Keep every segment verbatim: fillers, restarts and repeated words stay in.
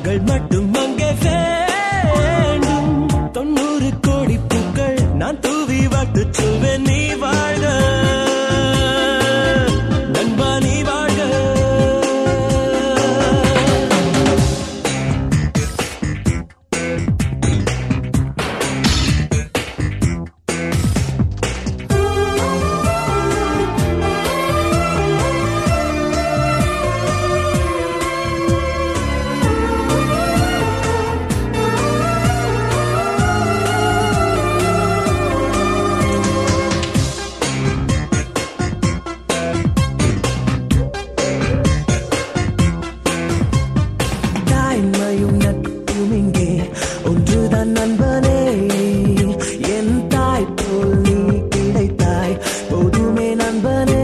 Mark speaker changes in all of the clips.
Speaker 1: நண்பர்கள் மட்டும் அங்கே வேண்டும். தொண்ணூறு கோடி பூக்கள் நான் தூவி வாட்டு சொல்வேன். நீ வாழ்க நண்பா, நீ வாழ்க. ஒன்றுதான் நண்பனே, என் தாய் போல் நீ கிடைத்தாய் போதுமே நண்பனே.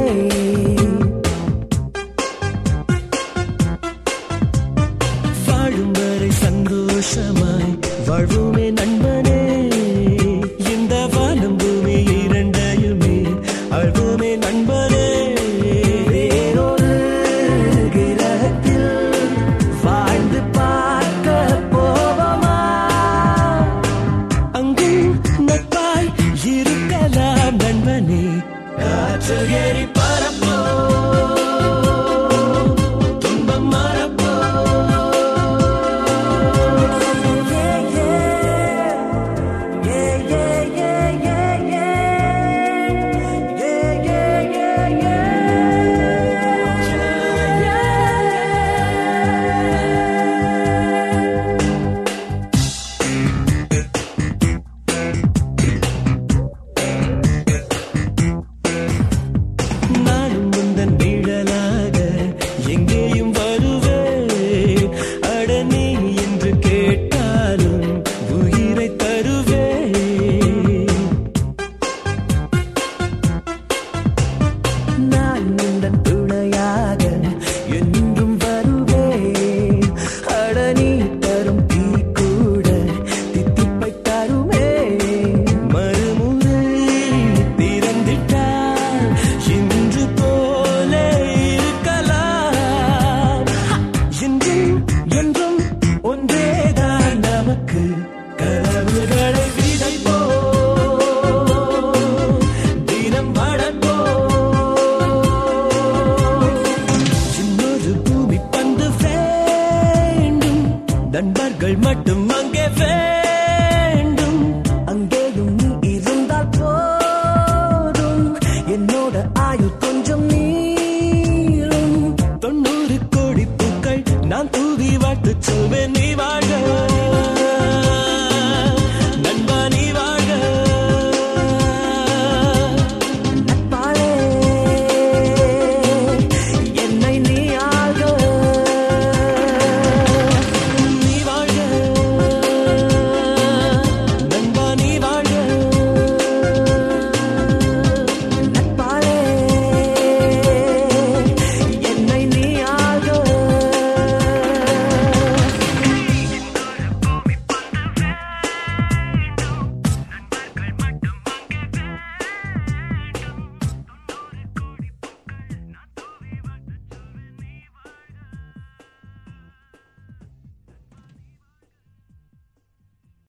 Speaker 1: வாழும் வரை சந்தோஷமாய் வாழ்வுமே நண்பனே. இந்த வானம் பூமி இரண்டையுமே அழ்வுமே நண்பனே. வேறொரு கிரகத்தில் வாழ்ந்து பார்க்க போவமா, அங்கும் நட்பாய் இருக்கலாம் நண்பனே. காற்றில் ஏறி பரப்போ, துன்பம் மறப்போ. நானும் முந்தன் நிழலாக எங்கேயும் வருவேன். அட நீ என்று கேட்டாலும் உயிரை தருவேன். நான் முந்தன் துணையாக என்றும் வருவேன். அட நீ தரும் தீ கூட தித்திப்பை தருமே. மறுமுறை திறந்திட்டால் இன்று போல இருக்கலாம். என்றும் என்றும் ஒன்றேதான் நமக்கு. கனவுகளை விதைப்போ, தினம் வளர்ப்போ. இன்னொரு பூமி பந்து வேண்டும், நண்பர்கள் மட்டும் அங்கே வேண்டும்.